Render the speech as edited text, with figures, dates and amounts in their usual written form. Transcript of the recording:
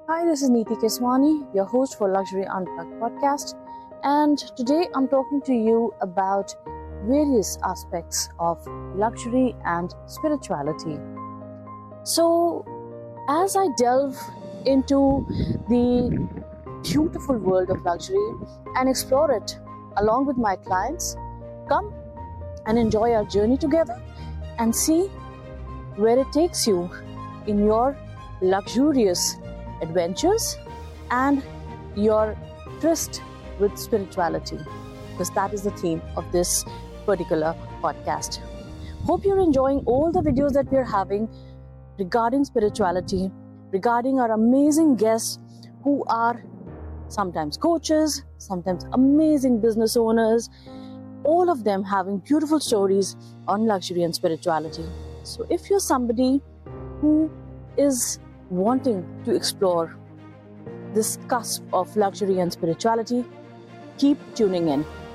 Hi, this is Neeti Keswani, your host for Luxury Unplugged podcast, and today I'm talking to you about various aspects of luxury and spirituality. So, as I delve into the beautiful world of luxury and explore it along with my clients, come and enjoy our journey together and see where it takes you in your luxurious adventures and your tryst with spirituality, because that is the theme of this particular podcast. Hope you're enjoying all the videos that we're having regarding spirituality, regarding our amazing guests who are sometimes coaches, sometimes amazing business owners, all of them having beautiful stories on luxury and spirituality. So if you're somebody who is wanting to explore this cusp of luxury and spirituality, keep tuning in.